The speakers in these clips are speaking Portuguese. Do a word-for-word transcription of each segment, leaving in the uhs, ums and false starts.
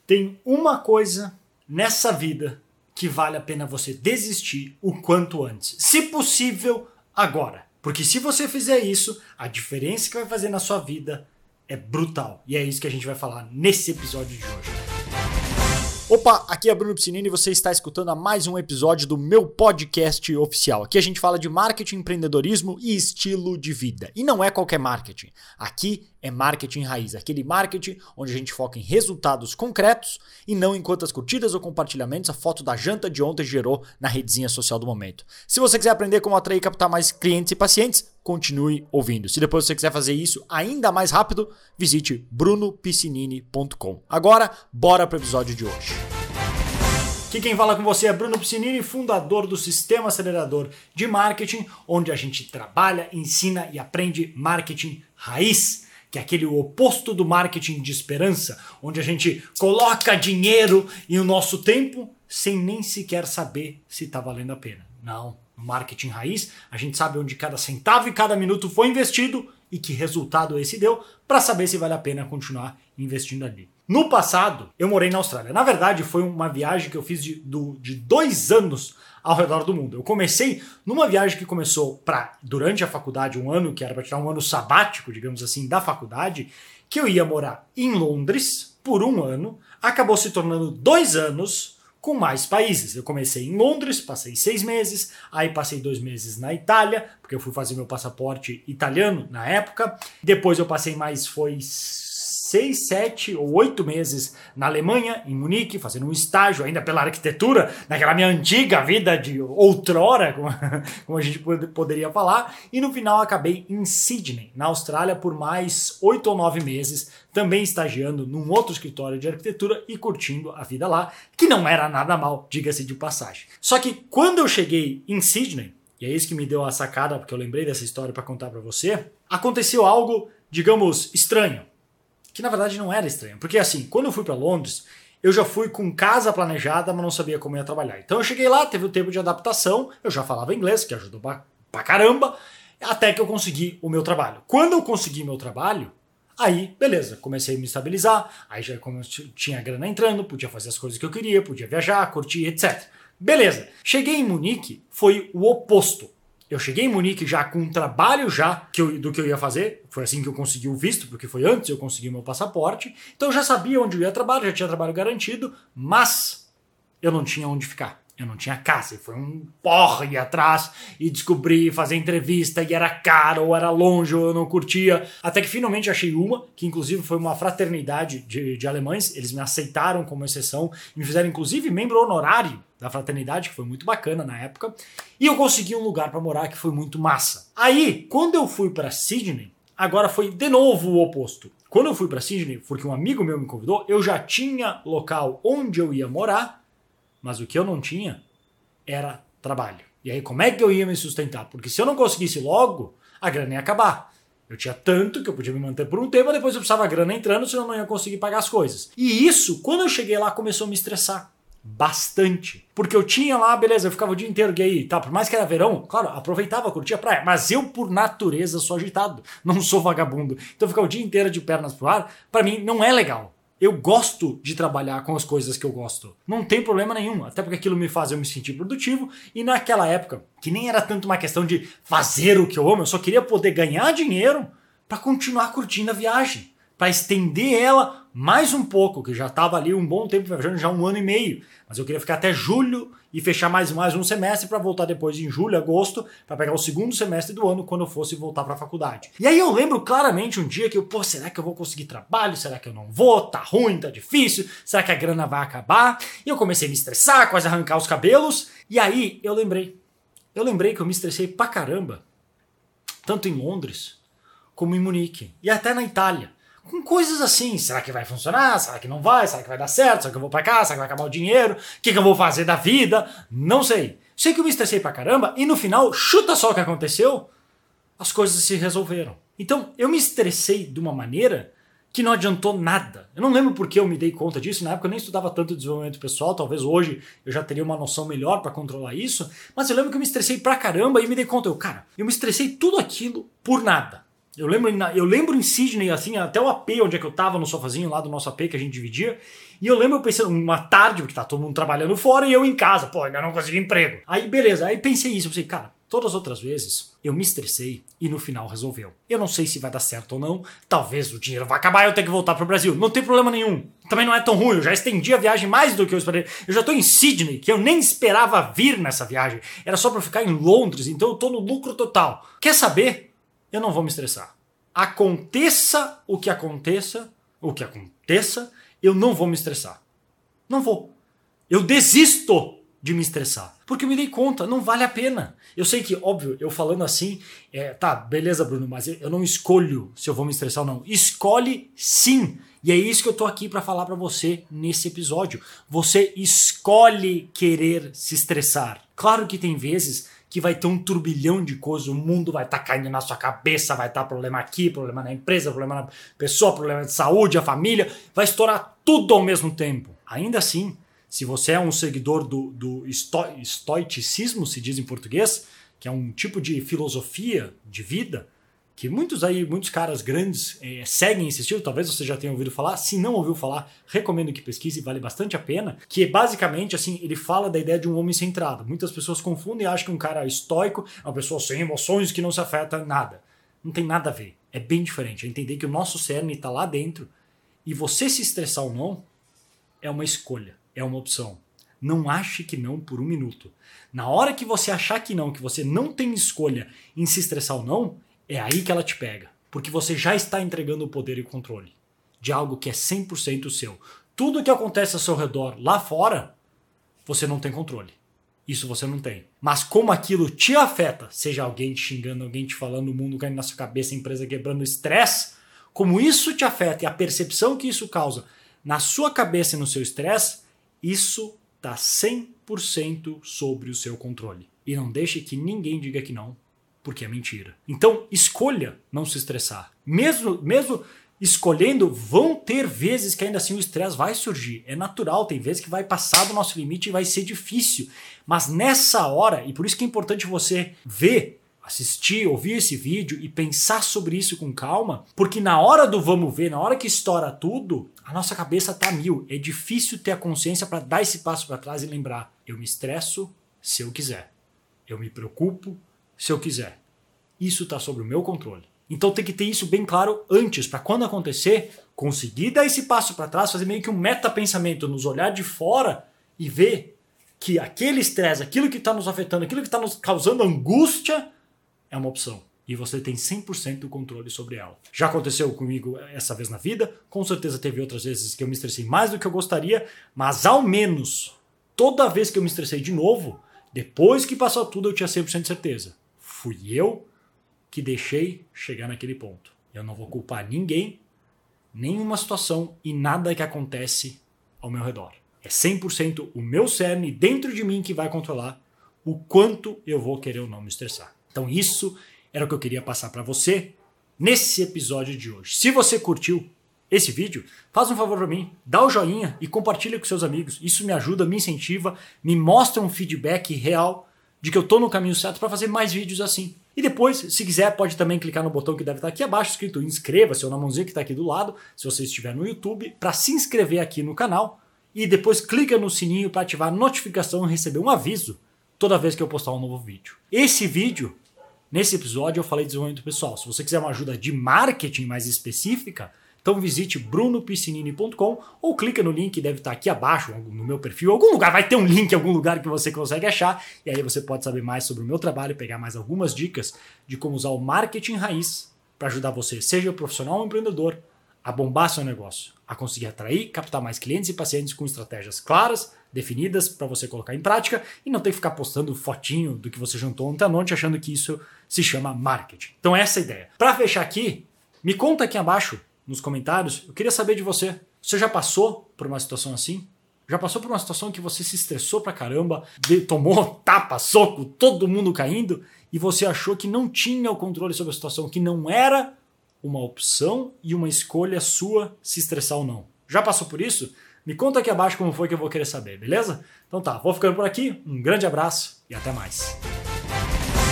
Tem uma coisa nessa vida que vale a pena você desistir o quanto antes. Se possível, agora. Porque se você fizer isso, a diferença que vai fazer na sua vida é brutal. E é isso que a gente vai falar nesse episódio de hoje. Opa, aqui é Bruno Piscinini e você está escutando a mais um episódio do meu podcast oficial. Aqui a gente fala de marketing, empreendedorismo e estilo de vida. E não é qualquer marketing. Aqui é marketing raiz, aquele marketing onde a gente foca em resultados concretos e não em quantas curtidas ou compartilhamentos a foto da janta de ontem gerou na redezinha social do momento. Se você quiser aprender como atrair e captar mais clientes e pacientes, continue ouvindo. Se depois você quiser fazer isso ainda mais rápido, visite bruno piscinini ponto com. Agora, bora para o episódio de hoje. Aqui quem fala com você é Bruno Piscinini, fundador do Sistema Acelerador de Marketing, onde a gente trabalha, ensina e aprende marketing raiz, que é aquele oposto do marketing de esperança, onde a gente coloca dinheiro e o nosso tempo sem nem sequer saber se está valendo a pena. Não. No marketing raiz, a gente sabe onde cada centavo e cada minuto foi investido e que resultado esse deu para saber se vale a pena continuar investindo ali. No passado, eu morei na Austrália. Na verdade, foi uma viagem que eu fiz de, do, de dois anos ao redor do mundo. Eu comecei numa viagem que começou pra, durante a faculdade, um ano, que era para tirar um ano sabático, digamos assim, da faculdade, que eu ia morar em Londres por um ano, acabou se tornando dois anos com mais países. Eu comecei em Londres, passei seis meses, aí passei dois meses na Itália, porque eu fui fazer meu passaporte italiano na época. Depois eu passei mais, foi seis, sete ou oito meses na Alemanha, em Munique, fazendo um estágio ainda pela arquitetura, naquela minha antiga vida de outrora, como, como a gente poderia falar. E no final acabei em Sydney, na Austrália, por mais oito ou nove meses, também estagiando num outro escritório de arquitetura e curtindo a vida lá, que não era nada mal, diga-se de passagem. Só que quando eu cheguei em Sydney, e é isso que me deu a sacada, porque eu lembrei dessa história para contar para você, aconteceu algo, digamos, estranho. Que na verdade não era estranho, porque assim, quando eu fui para Londres, eu já fui com casa planejada, mas não sabia como ia trabalhar. Então eu cheguei lá, teve o tempo de adaptação, eu já falava inglês, que ajudou pra, pra caramba, até que eu consegui o meu trabalho. Quando eu consegui meu trabalho, aí, beleza, comecei a me estabilizar, aí já como tinha grana entrando, podia fazer as coisas que eu queria, podia viajar, curtir, etcétera. Beleza, cheguei em Munique, foi o oposto. Eu cheguei em Munique já com um trabalho já que eu, do que eu ia fazer. Foi assim que eu consegui o visto, porque foi antes eu consegui o meu passaporte. Então eu já sabia onde eu ia trabalhar, já tinha trabalho garantido, mas eu não tinha onde ficar. Eu não tinha casa. E foi um porra ir atrás e descobrir, fazer entrevista, e era caro, ou era longe, ou eu não curtia. Até que finalmente achei uma, que inclusive foi uma fraternidade de, de alemães. Eles me aceitaram como exceção, me fizeram inclusive membro honorário da fraternidade, que foi muito bacana na época. E eu consegui um lugar para morar que foi muito massa. Aí, quando eu fui para Sydney, agora foi de novo o oposto. Quando eu fui para Sydney, porque um amigo meu me convidou, eu já tinha local onde eu ia morar, mas o que eu não tinha era trabalho. E aí, como é que eu ia me sustentar? Porque se eu não conseguisse logo, a grana ia acabar. Eu tinha tanto que eu podia me manter por um tempo, depois eu precisava a grana entrando, senão eu não ia conseguir pagar as coisas. E isso, quando eu cheguei lá, começou a me estressar. Bastante. Porque eu tinha lá, beleza, eu ficava o dia inteiro gay e tal, por mais que era verão, claro, aproveitava, curtia a praia, mas eu por natureza sou agitado, não sou vagabundo. Então ficar o dia inteiro de pernas pro ar, pra mim não é legal. Eu gosto de trabalhar com as coisas que eu gosto. Não tem problema nenhum, até porque aquilo me faz eu me sentir produtivo. E naquela época, que nem era tanto uma questão de fazer o que eu amo, eu só queria poder ganhar dinheiro para continuar curtindo a viagem, para estender ela mais um pouco, que já estava ali um bom tempo viajando, já um ano e meio. Mas eu queria ficar até julho e fechar mais, mais um semestre para voltar depois em julho, agosto, para pegar o segundo semestre do ano quando eu fosse voltar para a faculdade. E aí eu lembro claramente um dia que eu, pô, será que eu vou conseguir trabalho? Será que eu não vou? Tá ruim, tá difícil? Será que a grana vai acabar? E eu comecei a me estressar, quase arrancar os cabelos. E aí eu lembrei. Eu lembrei que eu me estressei pra caramba, tanto em Londres como em Munique e até na Itália. Com coisas assim, será que vai funcionar? Será que não vai? Será que vai dar certo? Será que eu vou pra cá? Será que vai acabar o dinheiro? O que, que eu vou fazer da vida? Não sei. Sei que eu me estressei pra caramba e no final, chuta só o que aconteceu, as coisas se resolveram. Então, eu me estressei de uma maneira que não adiantou nada. Eu não lembro por que eu me dei conta disso, na época eu nem estudava tanto desenvolvimento pessoal, talvez hoje eu já teria uma noção melhor pra controlar isso, mas eu lembro que eu me estressei pra caramba e me dei conta, eu, cara, eu me estressei tudo aquilo por nada. Eu lembro, eu lembro em Sydney, assim, até o A P onde é que eu tava, no sofazinho lá do nosso A P que a gente dividia. E eu lembro eu pensando, uma tarde, porque tá todo mundo trabalhando fora e eu em casa. Pô, ainda não consegui emprego. Aí, beleza. Aí pensei isso. Eu pensei, cara, todas as outras vezes eu me estressei e no final resolveu. Eu não sei se vai dar certo ou não. Talvez o dinheiro vai acabar e eu tenho que voltar pro Brasil. Não tem problema nenhum. Também não é tão ruim. Eu já estendi a viagem mais do que eu esperei. Eu já tô em Sydney, que eu nem esperava vir nessa viagem. Era só pra ficar em Londres. Então eu tô no lucro total. Quer saber? Eu não vou me estressar. Aconteça o que aconteça, o que aconteça, eu não vou me estressar. Não vou. Eu desisto de me estressar. Porque eu me dei conta, não vale a pena. Eu sei que, óbvio, eu falando assim, é, tá, beleza, Bruno, mas eu não escolho se eu vou me estressar ou não. Escolhe sim. E é isso que eu tô aqui pra falar pra você nesse episódio. Você escolhe querer se estressar. Claro que tem vezes que vai ter um turbilhão de coisas, o mundo vai estar tá caindo na sua cabeça, vai estar tá problema aqui, problema na empresa, problema na pessoa, problema de saúde, a família, vai estourar tudo ao mesmo tempo. Ainda assim, se você é um seguidor do, do esto, estoicismo, se diz em português, que é um tipo de filosofia de vida, que muitos aí, muitos caras grandes é, seguem esse estilo, talvez você já tenha ouvido falar. Se não ouviu falar, recomendo que pesquise, vale bastante a pena. Que basicamente, assim, ele fala da ideia de um homem centrado. Muitas pessoas confundem e acham que um cara estoico é uma pessoa sem emoções que não se afeta nada. Não tem nada a ver. É bem diferente. É entender que o nosso cerne está lá dentro e você se estressar ou não é uma escolha, é uma opção. Não ache que não por um minuto. Na hora que você achar que não, que você não tem escolha em se estressar ou não, é aí que ela te pega, porque você já está entregando o poder e o controle de algo que é cem por cento seu. Tudo que acontece ao seu redor lá fora, você não tem controle. Isso você não tem. Mas como aquilo te afeta, seja alguém te xingando, alguém te falando, o mundo caindo na sua cabeça, a empresa quebrando, estresse, como isso te afeta e a percepção que isso causa na sua cabeça e no seu estresse, isso está cem por cento sobre o seu controle. E não deixe que ninguém diga que não, porque é mentira. Então, escolha não se estressar. Mesmo, mesmo escolhendo, vão ter vezes que ainda assim o estresse vai surgir. É natural, tem vezes que vai passar do nosso limite e vai ser difícil. Mas nessa hora, e por isso que é importante você ver, assistir, ouvir esse vídeo e pensar sobre isso com calma, porque na hora do vamos ver, na hora que estoura tudo, a nossa cabeça tá mil. É difícil ter a consciência para dar esse passo para trás e lembrar, eu me estresso se eu quiser. Eu me preocupo se eu quiser. Isso está sob o meu controle. Então tem que ter isso bem claro antes, para quando acontecer, conseguir dar esse passo para trás, fazer meio que um metapensamento, nos olhar de fora e ver que aquele estresse, aquilo que está nos afetando, aquilo que está nos causando angústia, é uma opção. E você tem cem por cento do controle sobre ela. Já aconteceu comigo essa vez na vida, com certeza teve outras vezes que eu me estressei mais do que eu gostaria, mas ao menos, toda vez que eu me estressei de novo, depois que passou tudo, eu tinha cem por cento de certeza. Fui eu que deixei chegar naquele ponto. Eu não vou culpar ninguém, nenhuma situação e nada que acontece ao meu redor. É cem por cento o meu cerne dentro de mim que vai controlar o quanto eu vou querer ou não me estressar. Então isso era o que eu queria passar para você nesse episódio de hoje. Se você curtiu esse vídeo, faz um favor para mim, dá o joinha e compartilha com seus amigos. Isso me ajuda, me incentiva, me mostra um feedback real de que eu tô no caminho certo para fazer mais vídeos assim. E depois, se quiser, pode também clicar no botão que deve estar aqui abaixo, escrito inscreva-se, ou na mãozinha que está aqui do lado, se você estiver no YouTube, para se inscrever aqui no canal. E depois clica no sininho para ativar a notificação e receber um aviso toda vez que eu postar um novo vídeo. Esse vídeo, nesse episódio, eu falei de desenvolvimento pessoal. Se você quiser uma ajuda de marketing mais específica, então visite bruno piscinini ponto com ou clica no link que deve estar aqui abaixo, no meu perfil. Algum lugar, vai ter um link em algum lugar que você consegue achar. E aí você pode saber mais sobre o meu trabalho, pegar mais algumas dicas de como usar o marketing raiz para ajudar você, seja profissional ou empreendedor, a bombar seu negócio, a conseguir atrair, captar mais clientes e pacientes com estratégias claras, definidas para você colocar em prática e não ter que ficar postando fotinho do que você jantou ontem à noite achando que isso se chama marketing. Então essa é a ideia. Para fechar aqui, me conta aqui abaixo nos comentários, eu queria saber de você. Você já passou por uma situação assim? Já passou por uma situação que você se estressou pra caramba, tomou tapa, soco, todo mundo caindo, e você achou que não tinha o controle sobre a situação, que não era uma opção e uma escolha sua se estressar ou não? Já passou por isso? Me conta aqui abaixo como foi que eu vou querer saber, beleza? Então tá, vou ficando por aqui, um grande abraço e até mais.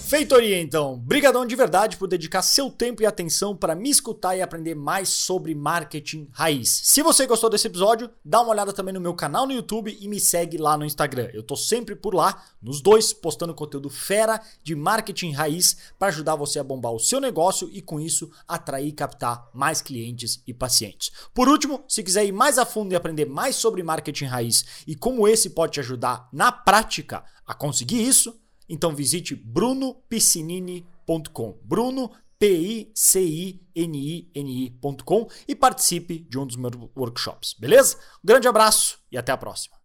Feitoria, então. Brigadão de verdade por dedicar seu tempo e atenção para me escutar e aprender mais sobre marketing raiz. Se você gostou desse episódio, dá uma olhada também no meu canal no YouTube e me segue lá no Instagram. Eu tô sempre por lá, nos dois, postando conteúdo fera de marketing raiz para ajudar você a bombar o seu negócio e com isso atrair e captar mais clientes e pacientes. Por último, se quiser ir mais a fundo e aprender mais sobre marketing raiz e como esse pode te ajudar na prática a conseguir isso, então visite bruno piscinini ponto com, Bruno, P I C I N I N I ponto com e participe de um dos meus workshops, beleza? Um grande abraço e até a próxima.